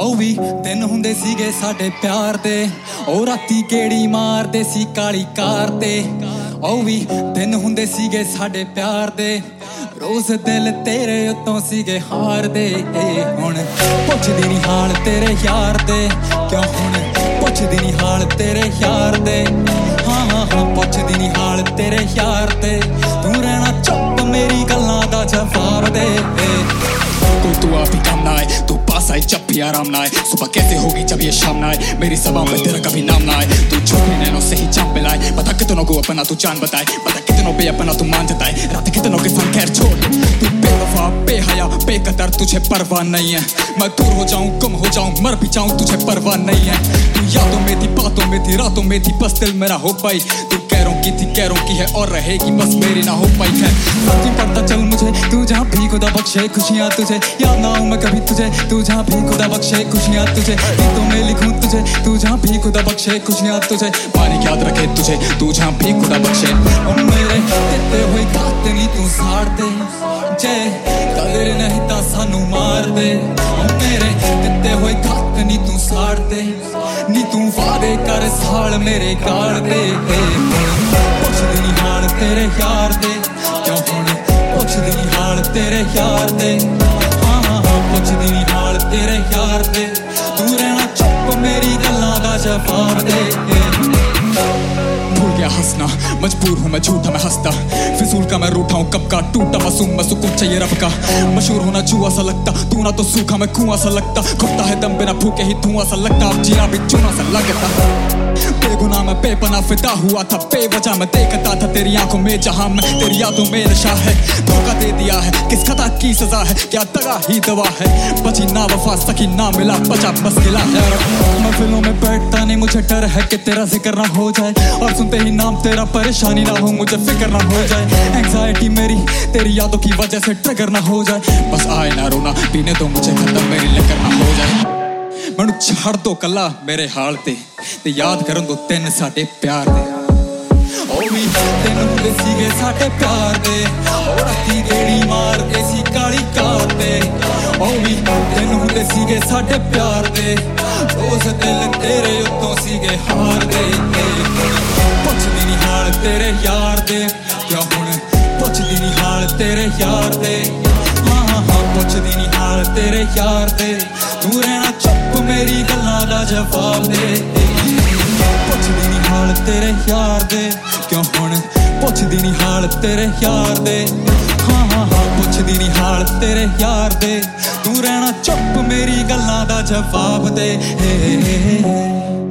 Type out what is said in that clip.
ਉਹ ਵੀ ਦਿਨ ਹੁੰਦੇ ਸੀਗੇ ਸਾਡੇ ਪਿਆਰ ਦੇ, ਉਹ ਰਾਤੀ ਕਿਹੜੀ ਮਾਰਦੇ ਸੀ ਕਾਲੀ ਕਾਰ ਤੇ। ਉਹ ਵੀ ਦਿਨ ਹੁੰਦੇ ਸੀਗੇ ਸਾਡੇ ਪਿਆਰ ਦੇ, ਰੋਜ਼ ਦਿਲ ਤੇਰੇ ਉੱਤੋਂ ਸੀਗੇ ਹਾਰਦੇ। ਹੁਣ ਪੁੱਛਦੀ ਨੀ ਹਾਲ ਤੇਰੇ ਯਾਰ ਦੇ, ਕਿਉਂ ਹੁਣ ਪੁੱਛਦੀ ਨੀ ਹਾਲ ਤੇਰੇ ਯਾਰ ਦੇ। ਹਾਂ ਹਾਂ ਹਾਂ ਪੁੱਛਦੀ ਨੀ ਹਾਲ ਤੇਰੇ ਯਾਰ ਦੇ, ਤੂੰ ਰਹਿਣਾ ਚੁੱਪ ਮੇਰੀ ਗੱਲਾਂ ਦਾ जवाब दे। कोई तू आप ही काम ना आए, तू पास आए जब भी आराम ना आए। सुबह कैसे होगी जब ये शाम ना आए, मेरी ज़बान पे तेरा कभी नाम ना आए। तू झूठे नैनों से ही जान मिलाए, पता कितनों को अपना तू जान बताए, पता कितनों पे अपना तू मान जताए, रात कितनों के संग खैर छोड़। तू बेवफा बेहया बेकदर, तुझे परवाह नहीं है। मैं दूर हो जाऊं गुम हो जाऊं मर भी जाऊं, तुझे परवाह नहीं है। तू यादों में थी बातों में थी रातों में थी, बस दिल मेरा हो पाई। तू कैरों की थी कैरों की है और रहेगी, बस मेरी ना हो पाई है। सच्ची पड़ता चल मुझे तू जहाँ भी खुदा बख्शे खुशियाँ तुझे, याद ना आऊँ मैं कभी तुझे तू जहाँ भी खुदा बख्शे खुशियाँ तुझे। गीतों में लिखूं तुझे तू जहाँ भी खुदा बख्शे खुशियाँ तुझे, मालिक याद रखे तुझे तू जहाँ भी खुदा बख्शे। और मेरे दिते हुए घात नी तू साड़ दे, जे कदर नहीं ता सानू मार दे। और मेरे दिते हुए घात नी तू साड़ दे, नी तू वादे कर साल मेरे गाड़ दे। पुछदी नी हाल तेरे यार दे, क्यों हुण पुछदी नी हाल तेरे यार दे। हाँ हाँ हाँ पुछदी नी हाल तेरे यार दे, तू रहना चुप मेरी गल्लां दा जवाब दे। भूल गया हंसना मजबूर हूँ मैं झूठा मैं हंसता, फिजूल का मैं रूठा हूँ कब का टूटा मासूम मैं सुकून चाहिए रब का। मशहूर होना जुआ सा लगता, तू ना तो सूखा मैं कुआं सा लगता, घुटता है दम बिना भूखे ही धुआं सा लगता, अब जीना भी चूना सा लगता। बेगुनाह मैं बेपनाह फिदा हुआ था बेवजह, मैं देखता था तेरी आंखों में जहां मैं तेरी यादों में नशा है। धोखा दे दिया है किस खता की सजा है, क्या दगा ही दवा है। बची ना वफा सकी ना मिला बचा बस गिला है। महफिलों में बैठता नहीं मुझे डर है कि तेरा जिक्र ना हो जाए, और सुनते ही नाम तेरा परेशानी ना हो मुझे फिक्र ना हो जाए। एंग्जाइटी मेरी तेरी यादों की वजह से ट्रिगर ना हो जाए, बस आए ना रोना पीने तो मुझे खत्म मेरी लेकर ना हो जाए। मैनू छड़ दो कला मेरे हाल ते याद करन दो दिन साडे प्यार दे। ओ भी दिन हुंदे सीगे साडे प्यार दे, ओ राती गेड़ी मारदे सी काली कार ते। ओ भी दिन हुंदे सीगे साडे प्यार दे, रोज़ दिल तेरे उत्तों सीगे हार दे। पुछदी नी हाल तेरे यार दे, क्यों हुण पुछदी नी हाल तेरे यार दे। हाँ हाँ हाँ पुछदी नी हाल तेरे यार दे, तू रहना चुप मेरी गल्लां दा जवाब दे। पुछदी नी हाल तेरे यार दे, क्यों हुण पुछदी नी हाल तेरे यार दे। हाँ हाँ हाँ पुछदी नी हाल तेरे यार दे, तू रहना चुप मेरी गल्लां दा जवाब दे।